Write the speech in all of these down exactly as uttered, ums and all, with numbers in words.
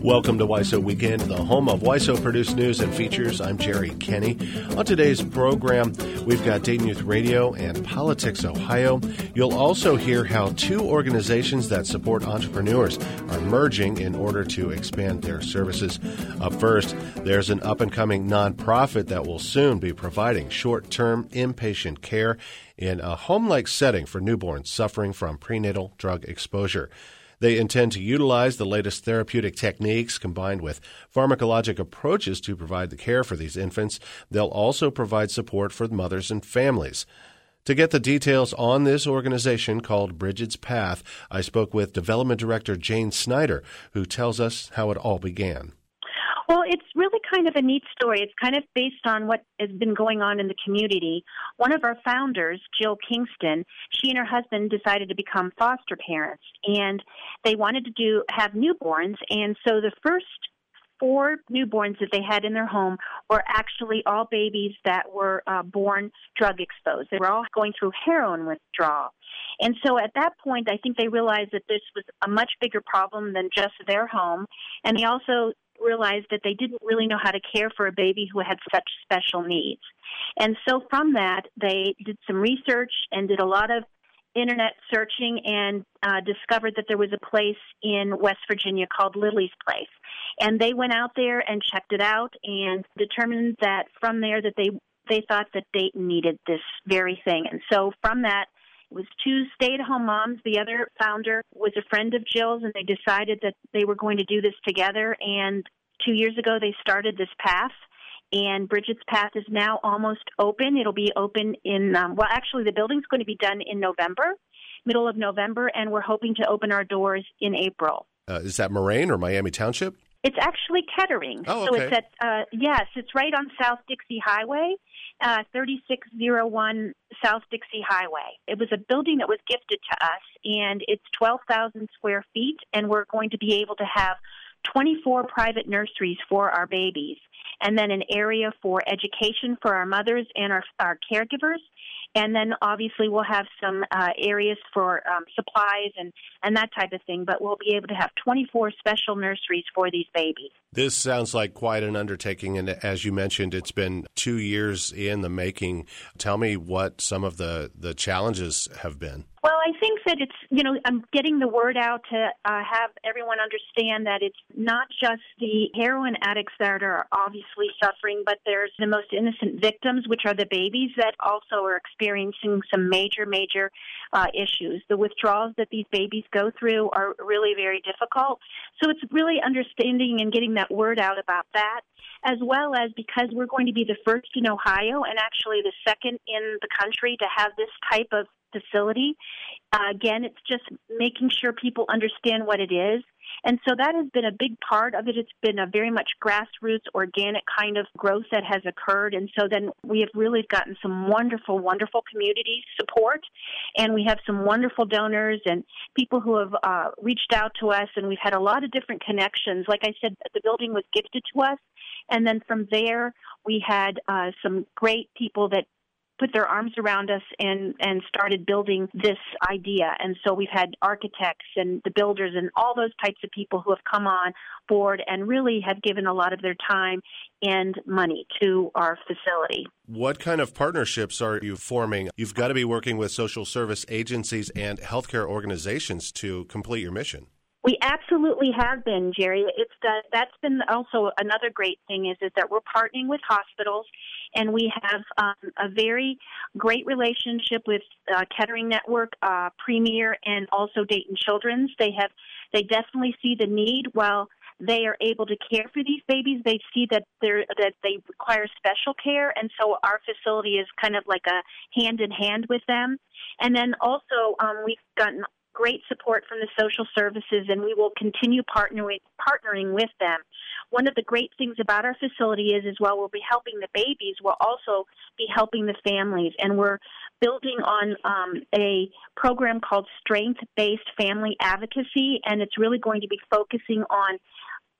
Welcome to W I S O Weekend, the home of W I S O-produced news and features. I'm Jerry Kenny. On today's program, we've got Dayton Youth Radio and Politics Ohio. You'll also hear how two organizations that support entrepreneurs are merging in order to expand their services. Up first, there's an up-and-coming nonprofit that will soon be providing short-term inpatient care in a home-like setting for newborns suffering from prenatal drug exposure. They intend to utilize the latest therapeutic techniques combined with pharmacologic approaches to provide the care for these infants. They'll also provide support for mothers and families. To get the details on this organization called Bridget's Path, I spoke with Development Director Jane Snyder, who tells us how it all began. Well, it's really kind of a neat story. It's kind of based on what has been going on in the community. One of our founders, Jill Kingston, she and her husband decided to become foster parents, and they wanted to do have newborns. And so the first four newborns that they had in their home were actually all babies that were uh, born drug exposed. They were all going through heroin withdrawal. And so at that point, I think they realized that this was a much bigger problem than just their home. And they also realized that they didn't really know how to care for a baby who had such special needs. And so from that, they did some research and did a lot of internet searching and uh, discovered that there was a place in West Virginia called Lily's Place. And they went out there and checked it out and determined that from there that they, they thought that Dayton needed this very thing. And so from that, it was two stay-at-home moms. The other founder was a friend of Jill's, and they decided that they were going to do this together. And two years ago, they started this path, and Bridget's Path is now almost open. It'll be open in, um, well, actually, the building's going to be done in November, middle of November, and we're hoping to open our doors in April. Uh, is that Moraine or Miami Township? It's actually Kettering. Oh, okay. So it's at, uh, yes, it's right on South Dixie Highway, uh, thirty-six oh one South Dixie Highway. It was a building that was gifted to us, and it's twelve thousand square feet, and we're going to be able to have twenty-four private nurseries for our babies, and then an area for education for our mothers and our, our caregivers. And then obviously we'll have some uh, areas for um, supplies and, and that type of thing, but we'll be able to have twenty-four special nurseries for these babies. This sounds like quite an undertaking, and as you mentioned, it's been two years in the making. Tell me what some of the, the challenges have been. Well, I think that it's, you know, I'm getting the word out to uh, have everyone understand that it's not just the heroin addicts that are obviously suffering, but there's the most innocent victims, which are the babies that also are experiencing some major, major uh, issues. The withdrawals that these babies go through are really very difficult. So it's really understanding and getting that word out about that, as well as because we're going to be the first in Ohio and actually the second in the country to have this type of facility. Uh, again, it's just making sure people understand what it is. And so that has been a big part of it. It's been a very much grassroots, organic kind of growth that has occurred. And so then we have really gotten some wonderful, wonderful community support. And we have some wonderful donors and people who have uh, reached out to us. And we've had a lot of different connections. Like I said, the building was gifted to us. And then from there, we had uh, some great people that put their arms around us and, and started building this idea. And so we've had architects and the builders and all those types of people who have come on board and really have given a lot of their time and money to our facility. What kind of partnerships are you forming? You've got to be working with social service agencies and healthcare organizations to complete your mission. We absolutely have been, Jerry. It's the, that's been also another great thing is, is that we're partnering with hospitals, and we have um, a very great relationship with uh, Kettering Network, uh, Premier, and also Dayton Children's. They have they definitely see the need. While they are able to care for these babies, they see that they're that they require special care, and so our facility is kind of like a hand in hand with them. And then also um, we've gotten great support from the social services, and we will continue partnering partnering with them. One of the great things about our facility is, as well, we'll be helping the babies. We'll also be helping the families, and we're building on um, a program called Strength-Based Family Advocacy, and it's really going to be focusing on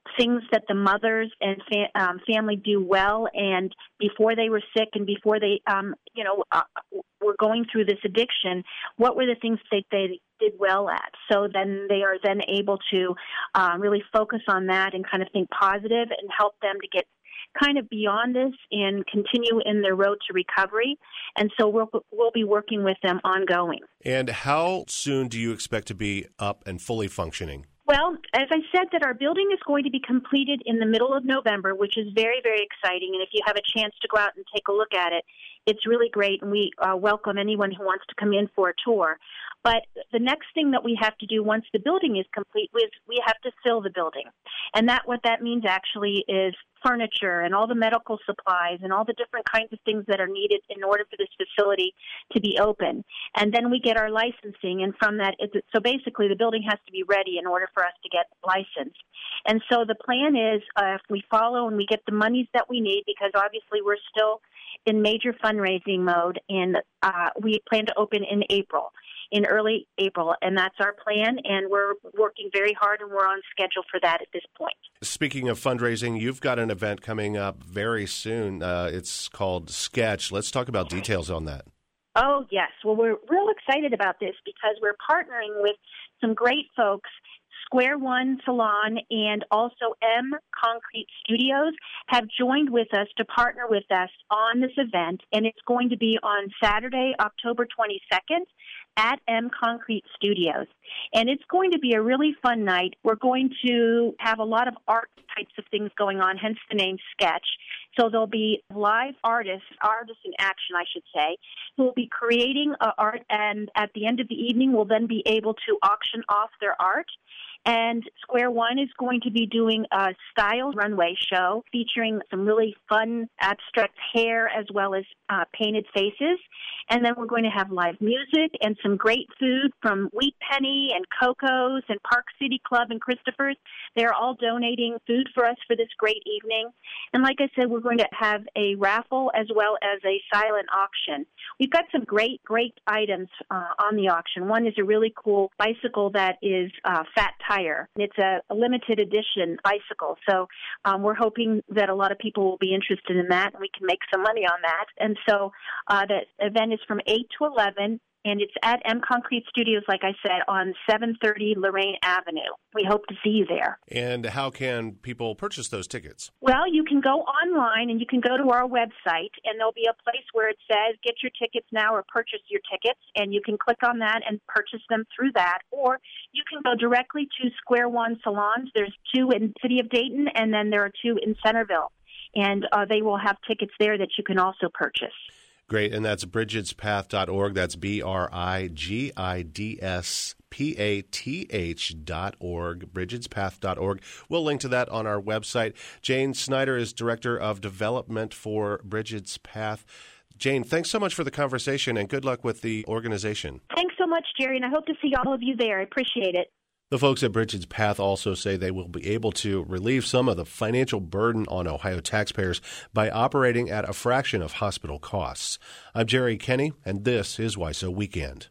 things that the mothers and fa- um, family do well, and before they were sick and before they, um, you know, uh, were going through this addiction, what were the things that they did well at? So then they are then able to uh, really focus on that and kind of think positive and help them to get kind of beyond this and continue in their road to recovery. And so we'll, we'll be working with them ongoing. And how soon do you expect to be up and fully functioning? Well, as I said, that our building is going to be completed in the middle of November, which is very, very exciting. And if you have a chance to go out and take a look at it, it's really great, and we uh, welcome anyone who wants to come in for a tour. But the next thing that we have to do once the building is complete is we have to fill the building. And that what that means actually is furniture and all the medical supplies and all the different kinds of things that are needed in order for this facility to be open. And then we get our licensing, and from that, it's, so basically the building has to be ready in order for us to get licensed. And so the plan is uh, if we follow and we get the monies that we need, because obviously we're still in major fundraising mode, and uh, we plan to open in April. in early April, and that's our plan, and we're working very hard, and we're on schedule for that at this point. Speaking of fundraising, you've got an event coming up very soon. Uh, it's called Sketch. Let's talk about details on that. Oh, yes. Well, we're real excited about this because we're partnering with some great folks. Square One Salon and also M Concrete Studios have joined with us to partner with us on this event, and it's going to be on Saturday, October twenty-second at M Concrete Studios. And it's going to be a really fun night. We're going to have a lot of art types of things going on, hence the name Sketch. So there'll be live artists, artists in action, I should say, who will be creating uh, art, and at the end of the evening will then be able to auction off their art. And Square One is going to be doing a style runway show featuring some really fun abstract hair as well as uh, painted faces. And then we're going to have live music and some great food from Wheat Penny and Coco's and Park City Club and Christopher's. They're all donating food for us for this great evening. And like I said, we're going to have a raffle as well as a silent auction. We've got some great, great items uh, on the auction. One is a really cool bicycle that is uh, Fat Tire. It's a, a limited edition bicycle. So um, we're hoping that a lot of people will be interested in that, and we can make some money on that. And so uh, the event is from eight to eleven, and it's at M Concrete Studios, like I said, on seven thirty Lorraine Avenue. We hope to see you there. And how can people purchase those tickets? Well, you can go online, and you can go to our website, and there'll be a place where it says, get your tickets now or purchase your tickets, and you can click on that and purchase them through that. Or you can go directly to Square One Salons. There's two in the city of Dayton, and then there are two in Centerville. And uh, they will have tickets there that you can also purchase. Great, and that's bridges path dot org. That's B R I G I D S P A T H dot org, bridges path dot org. We'll link to that on our website. Jane Snyder is Director of Development for Bridges Path. Jane, thanks so much for the conversation, and good luck with the organization. Thanks so much, Jerry, and I hope to see all of you there. I appreciate it. The folks at Bridges Path also say they will be able to relieve some of the financial burden on Ohio taxpayers by operating at a fraction of hospital costs. I'm Jerry Kenny, and this is W I S O Weekend.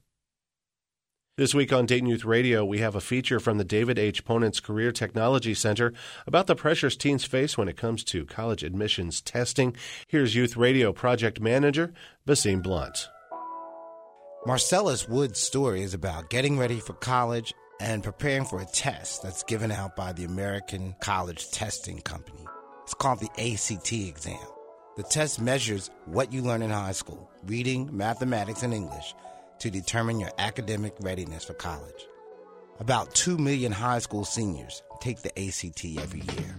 This week on Dayton Youth Radio, we have a feature from the David H. Ponance Career Technology Center about the pressures teens face when it comes to college admissions testing. Here's Youth Radio Project Manager Basim Blunt. Marcellus Wood's story is about getting ready for college and preparing for a test that's given out by the American College Testing Company. It's called the A C T exam. The test measures what you learn in high school, reading, mathematics, and English, to determine your academic readiness for college. About two million high school seniors take the A C T every year.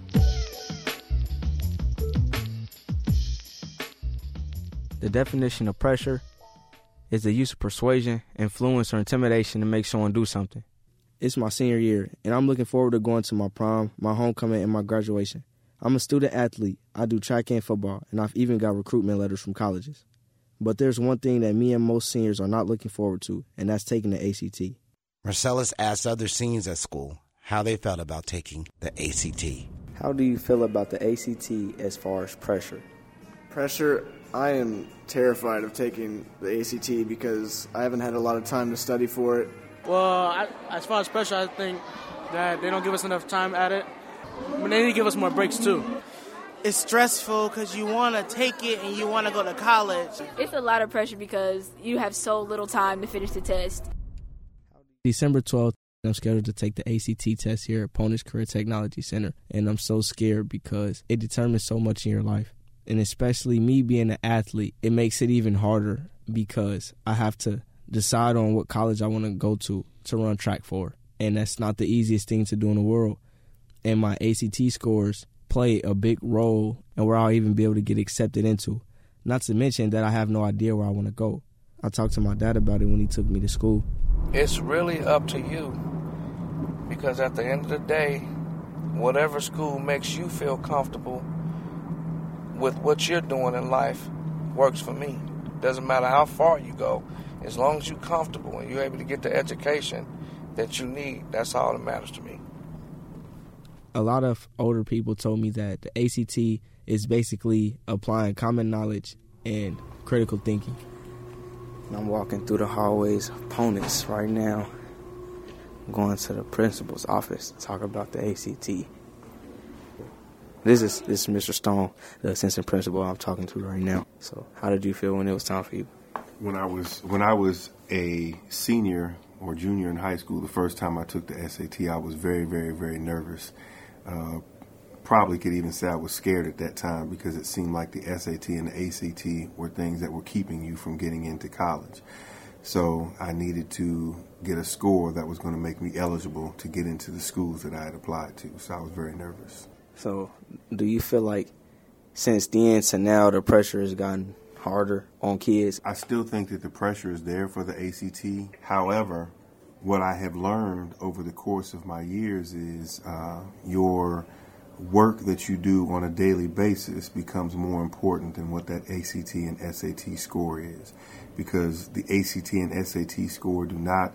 The definition of pressure is the use of persuasion, influence, or intimidation to make someone do something. It's my senior year, and I'm looking forward to going to my prom, my homecoming, and my graduation. I'm a student athlete. I do track and football, and I've even got recruitment letters from colleges. But there's one thing that me and most seniors are not looking forward to, and that's taking the A C T. Marcellus asked other seniors at school how they felt about taking the A C T. How do you feel about the A C T as far as pressure? Pressure, I am terrified of taking the A C T because I haven't had a lot of time to study for it. Well, I, as far as pressure, I think that they don't give us enough time at it. But they need to give us more breaks, too. It's stressful because you want to take it and you want to go to college. It's a lot of pressure because you have so little time to finish the test. December twelfth, I'm scheduled to take the A C T test here at Ponish Career Technology Center, and I'm so scared because it determines so much in your life. And especially me being an athlete, it makes it even harder because I have to decide on what college I want to go to to run track for. And that's not the easiest thing to do in the world. And my A C T scores play a big role in where I'll even be able to get accepted into. Not to mention that I have no idea where I want to go. I talked to my dad about it when he took me to school. It's really up to you, because at the end of the day, whatever school makes you feel comfortable with what you're doing in life works for me. Doesn't matter how far you go, as long as you're comfortable and you're able to get the education that you need, that's all that matters to me. A lot of older people told me that the A C T is basically applying common knowledge and critical thinking. I'm walking through the hallways of Ponish right now. I'm going to the principal's office to talk about the A C T. This is this is Mister Stone, the assistant principal I'm talking to right now. So how did you feel when it was time for you? When I was when I was a senior or junior in high school, the first time I took the S A T, I was very, very, very nervous. Uh, probably could even say I was scared at that time because it seemed like the S A T and the A C T were things that were keeping you from getting into college. So I needed to get a score that was going to make me eligible to get into the schools that I had applied to. So I was very nervous. So do you feel like since then to now the pressure has gotten harder on kids? I still think that the pressure is there for the A C T. However, what I have learned over the course of my years is uh, your work that you do on a daily basis becomes more important than what that A C T and S A T score is, because the A C T and S A T score do not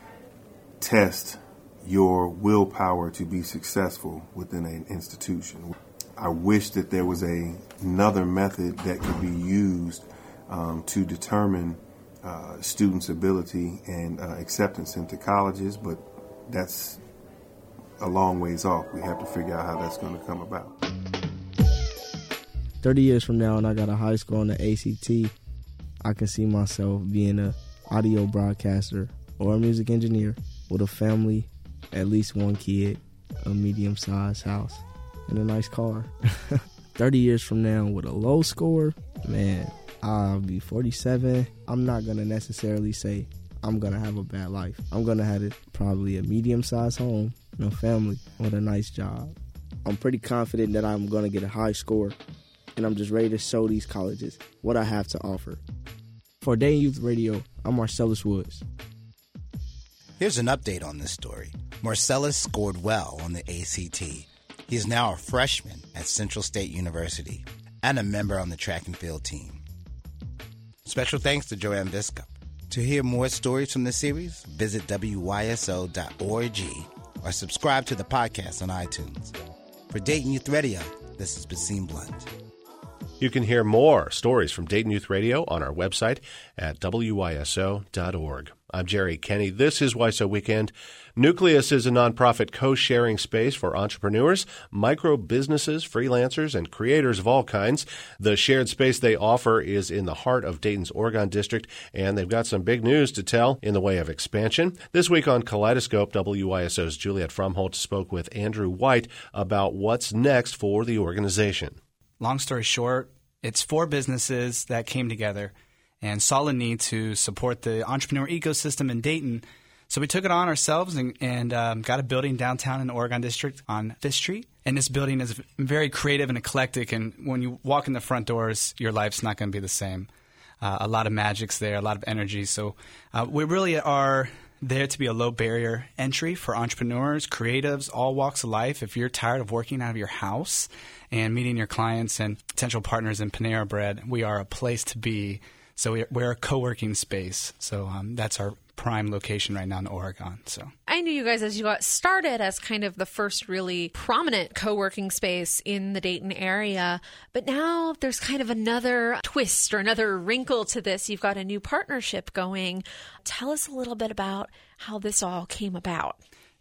test your willpower to be successful within an institution. I wish that there was a, another method that could be used um, to determine uh, students' ability and uh, acceptance into colleges, but that's a long ways off. We have to figure out how that's going to come about. thirty years from now, and I got a high score on the A C T, I can see myself being an audio broadcaster or a music engineer with a family, at least one kid, a medium-sized house, and a nice car. thirty years from now with a low score, man, I'll be forty-seven. I'm not going to necessarily say I'm going to have a bad life. I'm going to have a, probably a medium-sized home, no family, with a nice job. I'm pretty confident that I'm going to get a high score, and I'm just ready to show these colleges what I have to offer. For Dayton Youth Radio, I'm Marcellus Woods. Here's an update on this story. Marcellus scored well on the A C T. He is now a freshman at Central State University and a member on the track and field team. Special thanks to Joanne Viscup. To hear more stories from this series, visit W Y S O dot org or subscribe to the podcast on iTunes. For Dayton Youth Radio, this is Basim Blunt. You can hear more stories from Dayton Youth Radio on our website at W Y S O dot org. I'm Jerry Kenny. This is Y S O Weekend. Nucleus is a nonprofit co-sharing space for entrepreneurs, micro businesses, freelancers, and creators of all kinds. The shared space they offer is in the heart of Dayton's Oregon District, and they've got some big news to tell in the way of expansion. This week on Kaleidoscope, W Y S O's Juliet Fromholtz spoke with Andrew White about what's next for the organization. Long story short, it's four businesses that came together and saw a need to support the entrepreneur ecosystem in Dayton. So we took it on ourselves and, and um, got a building downtown in the Oregon District on Fifth Street. And this building is very creative and eclectic. And when you walk in the front doors, your life's not going to be the same. Uh, a lot of magic's there, a lot of energy. So uh, we really are there to be a low barrier entry for entrepreneurs, creatives, all walks of life. If you're tired of working out of your house and meeting your clients and potential partners in Panera Bread, we are a place to be. So we're a co-working space. So um, that's our prime location right now in Oregon. So I knew you guys as you got started as kind of the first really prominent co-working space in the Dayton area. But now there's kind of another twist or another wrinkle to this. You've got a new partnership going. Tell us a little bit about how this all came about.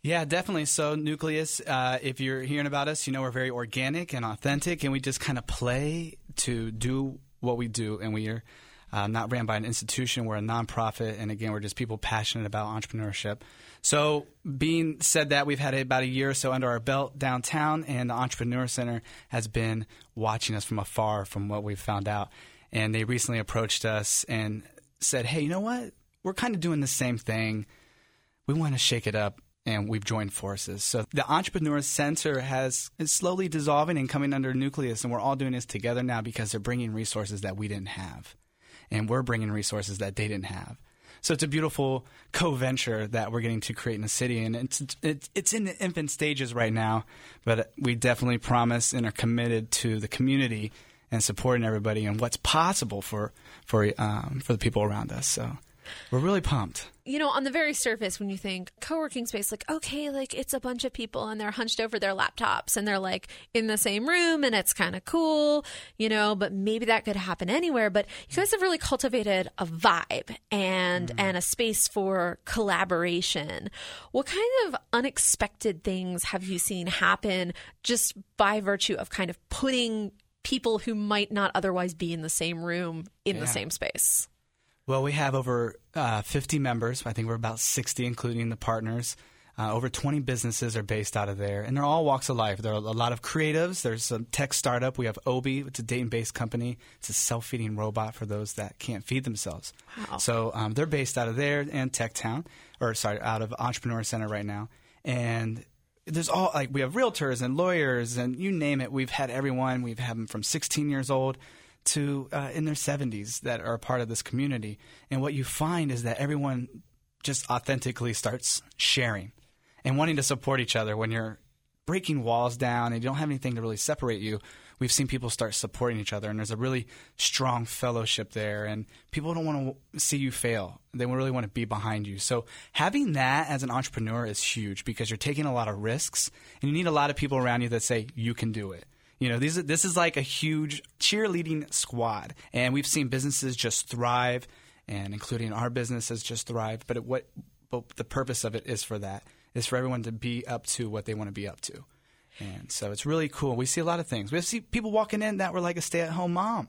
Yeah, definitely. So Nucleus, uh, if you're hearing about us, you know we're very organic and authentic, and we just kind of play to do what we do. And we are uh, not ran by an institution. We're a nonprofit, and again, we're just people passionate about entrepreneurship. So being said that, we've had about a year or so under our belt downtown, and the Entrepreneur Center has been watching us from afar from what we've found out. And they recently approached us and said, hey, you know what? We're kind of doing the same thing. We want to shake it up. And we've joined forces. So the Entrepreneur Center has is slowly dissolving and coming under Nucleus, and we're all doing this together now because they're bringing resources that we didn't have, and we're bringing resources that they didn't have. So it's a beautiful co-venture that we're getting to create in the city, and it's it's, it's in the infant stages right now, but we definitely promise and are committed to the community and supporting everybody and what's possible for for um, for the people around us. So we're really pumped. You know, on the very surface, when you think co-working space, like, okay, like it's a bunch of people and they're hunched over their laptops and they're like in the same room and it's kind of cool, you know, but maybe that could happen anywhere. But you guys have really cultivated a vibe and, mm-hmm. and a space for collaboration. What kind of unexpected things have you seen happen just by virtue of kind of putting people who might not otherwise be in the same room in yeah. the same space? Well, we have over uh, fifty members. I think we're about sixty, including the partners. Uh, over twenty businesses are based out of there, and they're all walks of life. There are a lot of creatives. There's a tech startup. We have Obi. It's a Dayton-based company. It's a self-feeding robot for those that can't feed themselves. Wow. So um, they're based out of there and Tech Town, or sorry, out of Entrepreneur Center right now. And there's all like we have realtors and lawyers and you name it. We've had everyone. We've had them from sixteen years old to uh, in their seventies that are a part of this community. And what you find is that everyone just authentically starts sharing and wanting to support each other. When you're breaking walls down and you don't have anything to really separate you, we've seen people start supporting each other, and there's a really strong fellowship there, and people don't want to see you fail. They really want to be behind you. So having that as an entrepreneur is huge because you're taking a lot of risks, and you need a lot of people around you that say, you can do it. You know, these are, this is like a huge cheerleading squad, and we've seen businesses just thrive, and including our business has just thrived. But it, what but the purpose of it is for that, is for everyone to be up to what they want to be up to. And so it's really cool. We see a lot of things. We see people walking in that were like a stay-at-home mom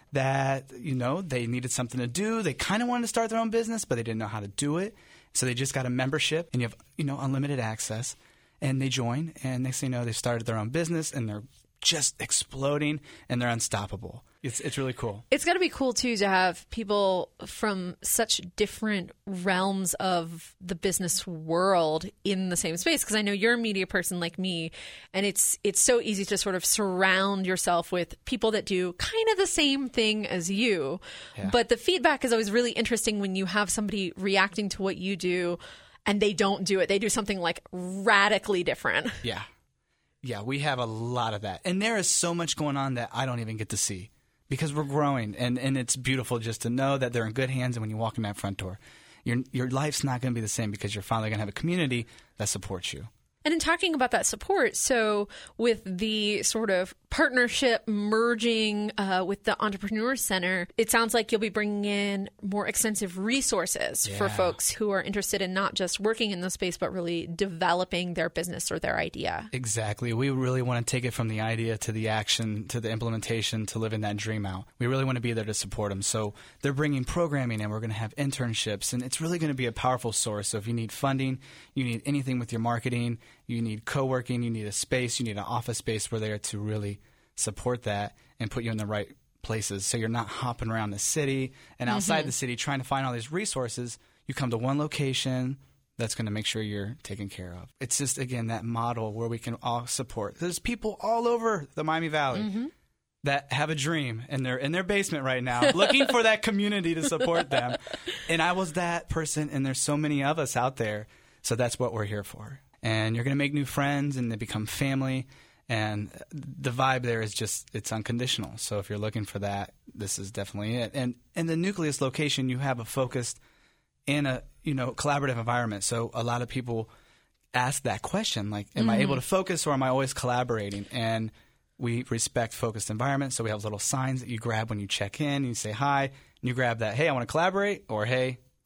that, you know, they needed something to do. They kind of wanted to start their own business, but they didn't know how to do it. So they just got a membership, and you have, you know, unlimited access. And they join, and next thing you know, they started their own business, and they're just exploding, and they're unstoppable. It's it's really cool. It's got to be cool, too, to have people from such different realms of the business world in the same space, because I know you're a media person like me, and it's it's so easy to sort of surround yourself with people that do kind of the same thing as you. Yeah. But the feedback is always really interesting when you have somebody reacting to what you do and they don't do it. They do something like radically different. Yeah. Yeah, we have a lot of that. And there is so much going on that I don't even get to see because we're growing. And, and it's beautiful just to know that they're in good hands. And when you walk in that front door, your your life's not going to be the same because you're finally going to have a community that supports you. And in talking about that support, so with the sort of partnership merging uh, with the Entrepreneur Center, it sounds like you'll be bringing in more extensive resources yeah. for folks who are interested in not just working in the space, but really developing their business or their idea. Exactly. We really want to take it from the idea to the action, to the implementation, to living that dream out. We really want to be there to support them. So they're bringing programming in. We're going to have internships, and it's really going to be a powerful source. So if you need funding, you need anything with your marketing, you need co-working, you need a space, you need an office space, we're there to really support that and put you in the right places. So you're not hopping around the city and outside mm-hmm. the city trying to find all these resources. You come to one location that's going to make sure you're taken care of. It's just, again, that model where we can all support. There's people all over the Miami Valley mm-hmm. that have a dream, and they're in their basement right now looking for that community to support them. And I was that person, and there's so many of us out there. So that's what we're here for. And you're going to make new friends, and they become family. And the vibe there is just, it's unconditional. So if you're looking for that, this is definitely it. And in the Nucleus location, you have a focused and a, you know, collaborative environment. So a lot of people ask that question, like, am mm-hmm. I able to focus, or am I always collaborating? And we respect focused environments. So we have little signs that you grab when you check in. You say hi, and you grab that, hey, I want to collaborate, or hey,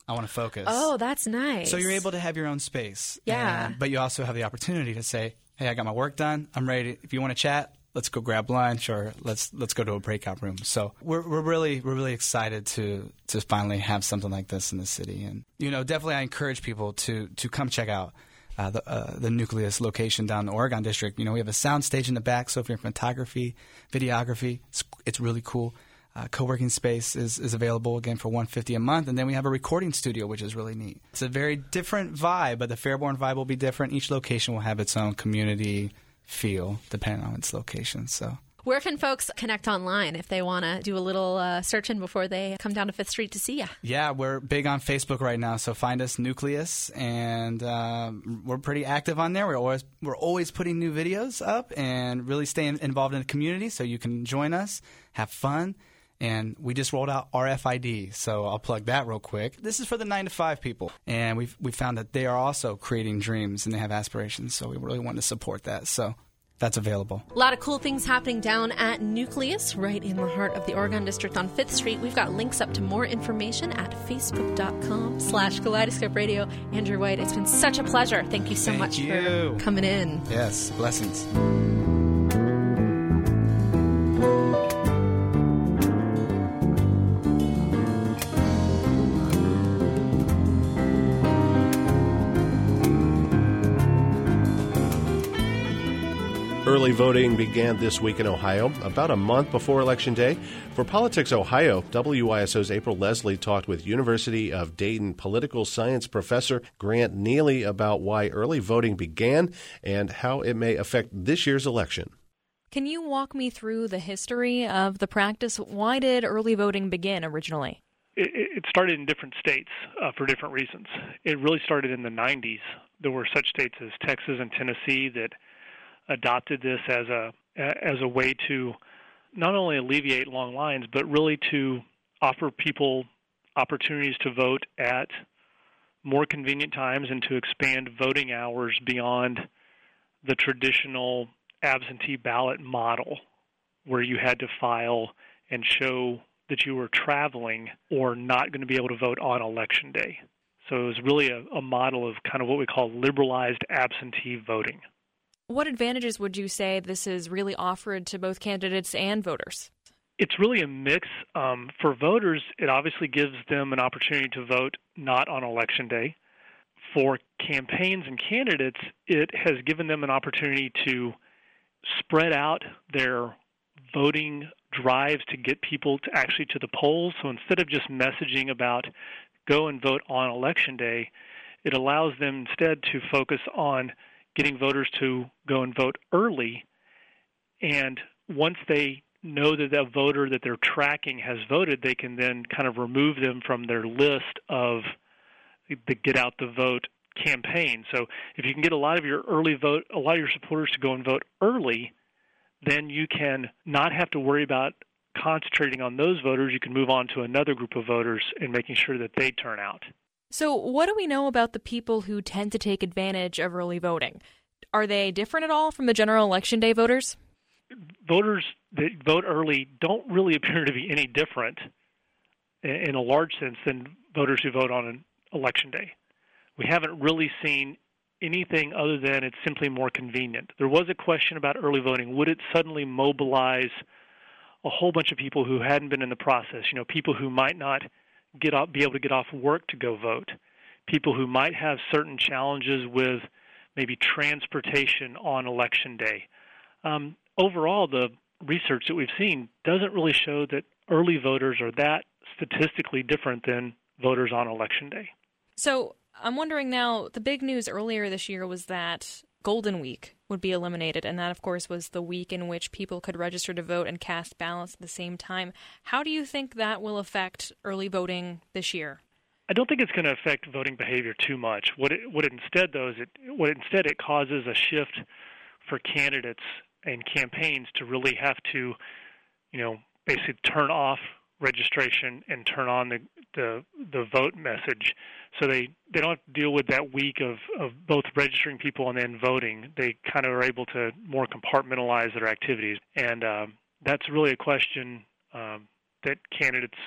I want to focus. Oh, that's nice. So you're able to have your own space. Yeah. And, but you also have the opportunity to say, hey, I got my work done. I'm ready. To, if you want to chat, let's go grab lunch or let's let's go to a breakout room. So we're we're really we're really excited to to finally have something like this in the city. And you know, definitely I encourage people to to come check out uh, the uh, the Nucleus location down in the Oregon District. You know, we have a sound stage in the back, so if you're in photography, videography, it's, it's really cool. Uh, co-working space is, is available, again, for one hundred fifty dollars a month. And then we have a recording studio, which is really neat. It's a very different vibe, but the Fairborn vibe will be different. Each location will have its own community feel, depending on its location. So, where can folks connect online if they want to do a little uh, searching before they come down to Fifth Street to see you? Yeah, we're big on Facebook right now, so find us Nucleus, and uh, we're pretty active on there. We're always we're always putting new videos up and really staying involved in the community, so you can join us, have fun. And we just rolled out R F I D, so I'll plug that real quick. This is for the nine to five people, and we've we found that they are also creating dreams and they have aspirations, so we really want to support that. So that's available. A lot of cool things happening down at Nucleus, right in the heart of the Oregon District on Fifth Street. We've got links up to more information at facebook.com slash Kaleidoscope Radio. Andrew White, it's been such a pleasure. Thank you so Thank much you. for coming in. Yes, blessings. Early voting began this week in Ohio, about a month before Election Day. For Politics Ohio, W Y S O's April Leslie talked with University of Dayton political science professor Grant Neely about why early voting began and how it may affect this year's election. Can you walk me through the history of the practice? Why did early voting begin originally? It, it started in different states uh, for different reasons. It really started in the nineties. There were such states as Texas and Tennessee that adopted this as a as a way to not only alleviate long lines, but really to offer people opportunities to vote at more convenient times and to expand voting hours beyond the traditional absentee ballot model where you had to file and show that you were traveling or not going to be able to vote on Election Day. So it was really a, a model of kind of what we call liberalized absentee voting. What advantages would you say this is really offered to both candidates and voters? It's really a mix. Um, for voters, it obviously gives them an opportunity to vote not on Election Day. For campaigns and candidates, it has given them an opportunity to spread out their voting drives to get people to actually to the polls. So instead of just messaging about go and vote on Election Day, it allows them instead to focus on getting voters to go and vote early. And once they know that that voter that they're tracking has voted, they can then kind of remove them from their list of the Get Out the Vote campaign. So if you can get a lot of your early vote, a lot of your supporters to go and vote early, then you can not have to worry about concentrating on those voters. You can move on to another group of voters and making sure that they turn out. So what do we know about the people who tend to take advantage of early voting? Are they different at all from the general Election Day voters? Voters that vote early don't really appear to be any different in a large sense than voters who vote on an Election Day. We haven't really seen anything other than it's simply more convenient. There was a question about early voting. Would it suddenly mobilize a whole bunch of people who hadn't been in the process? You know, people who might not get off, be able to get off work to go vote, people who might have certain challenges with maybe transportation on Election Day. Um, overall, the research that we've seen doesn't really show that early voters are that statistically different than voters on Election Day. So I'm wondering now, the big news earlier this year was that Golden Week would be eliminated, and that, of course, was the week in which people could register to vote and cast ballots at the same time. How do you think that will affect early voting this year? I don't think it's going to affect voting behavior too much. What it, what it instead does, it what instead it causes a shift for candidates and campaigns to really have to, you know, basically turn off registration and turn on the the, the vote message. So they, they don't have to deal with that week of, of both registering people and then voting. They kind of are able to more compartmentalize their activities. And um, that's really a question um, that candidates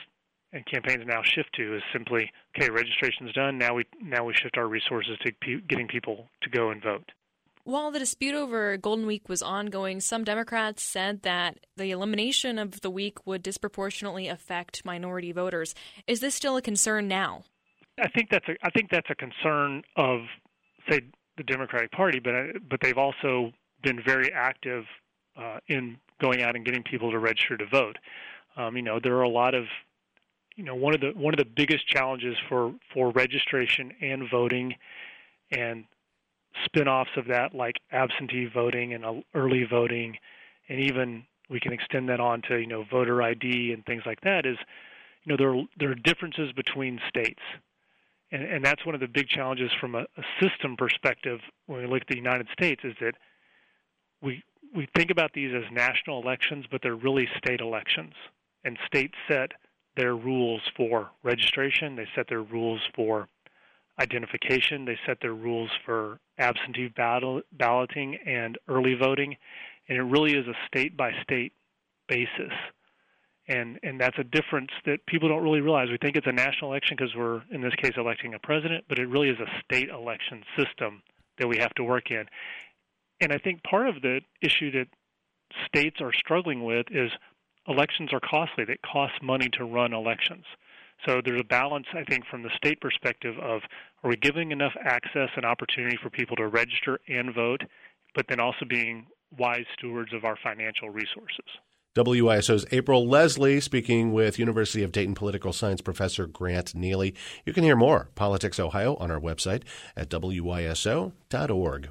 and campaigns now shift to is simply, okay, registration's done. Now we now we shift our resources to pe- getting people to go and vote. While the dispute over Golden Week was ongoing, some Democrats said that the elimination of the week would disproportionately affect minority voters. Is this still a concern now? I think that's a I think that's a concern of, say, the Democratic Party, but but they've also been very active uh, in going out and getting people to register to vote. Um, you know, there are a lot of You know, one of the one of the biggest challenges for, for registration and voting, and spin-offs of that like absentee voting and early voting, and even we can extend that on to, you know, voter I D and things like that, is, you know, there are, there are differences between states. And, and that's one of the big challenges from a, a system perspective when we look at the United States, is that we we think about these as national elections, but they're really state elections. And states set their rules for registration, they set their rules for identification, they set their rules for absentee battle, balloting and early voting, and it really is a state-by-state basis. And and that's a difference that people don't really realize. We think it's a national election because we're, in this case, electing a president, but it really is a state election system that we have to work in. And I think part of the issue that states are struggling with is elections are costly. It costs money to run elections. So there's a balance, I think, from the state perspective of, are we giving enough access and opportunity for people to register and vote, but then also being wise stewards of our financial resources. W I S O's April Leslie speaking with University of Dayton political science professor Grant Neely. You can hear more Politics Ohio on our website at W I S O dot org.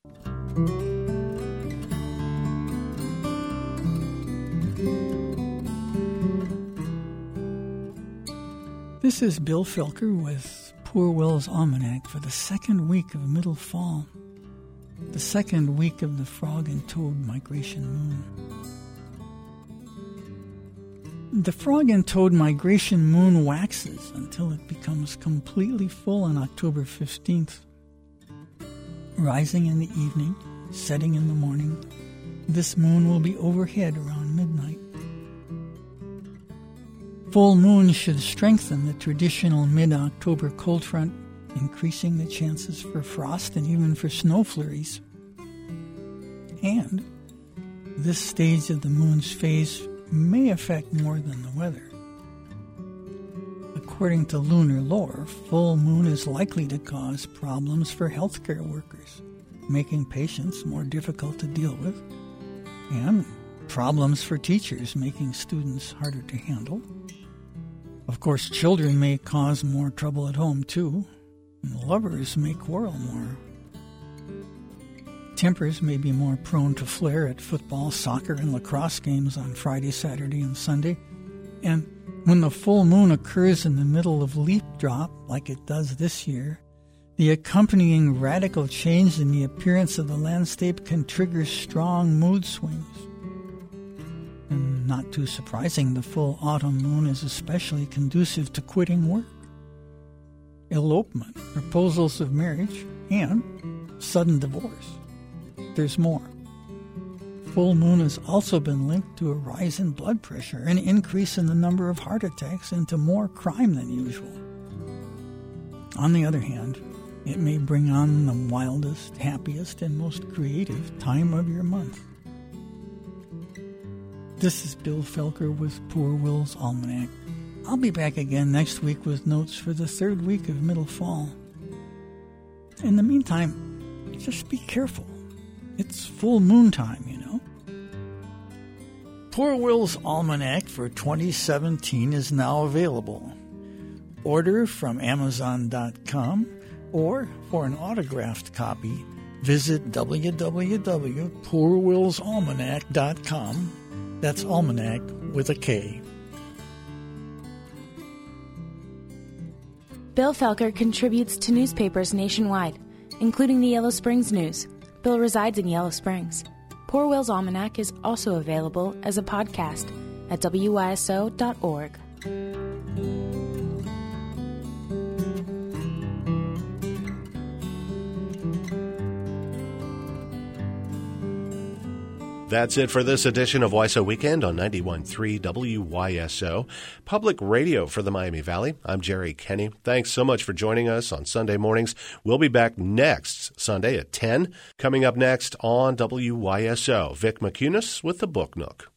This is Bill Felker with Poor Will's Almanac for the second week of middle fall, the second week of the frog and toad migration moon. The frog and toad migration moon waxes until it becomes completely full on October fifteenth. Rising in the evening, setting in the morning, this moon will be overhead around midnight. Full moon should strengthen the traditional mid-October cold front, increasing the chances for frost and even for snow flurries. And this stage of the moon's phase may affect more than the weather. According to lunar lore, full moon is likely to cause problems for healthcare workers, making patients more difficult to deal with, and problems for teachers, making students harder to handle. Of course, children may cause more trouble at home, too, and lovers may quarrel more. Tempers may be more prone to flare at football, soccer, and lacrosse games on Friday, Saturday, and Sunday. And when the full moon occurs in the middle of leaf drop, like it does this year, the accompanying radical change in the appearance of the landscape can trigger strong mood swings. And not too surprising, the full autumn moon is especially conducive to quitting work, elopement, proposals of marriage, and sudden divorce. There's more. Full moon has also been linked to a rise in blood pressure, an increase in the number of heart attacks, and to more crime than usual. On the other hand, it may bring on the wildest, happiest, and most creative time of your month. This is Bill Felker with Poor Will's Almanac. I'll be back again next week with notes for the third week of middle fall. In the meantime, just be careful. It's full moon time, you know. Poor Will's Almanac for twenty seventeen is now available. Order from Amazon dot com, or for an autographed copy, visit w w w dot poor wills almanac dot com. That's almanac with a K. Bill Felker contributes to newspapers nationwide, including the Yellow Springs News. Bill resides in Yellow Springs. Poor Will's Almanac is also available as a podcast at w i s o dot org. That's it for this edition of Y S O Weekend on ninety-one point three W Y S O, public radio for the Miami Valley. I'm Jerry Kenny. Thanks so much for joining us on Sunday mornings. We'll be back next Sunday at ten. Coming up next on W Y S O, Vic McCunis with the Book Nook.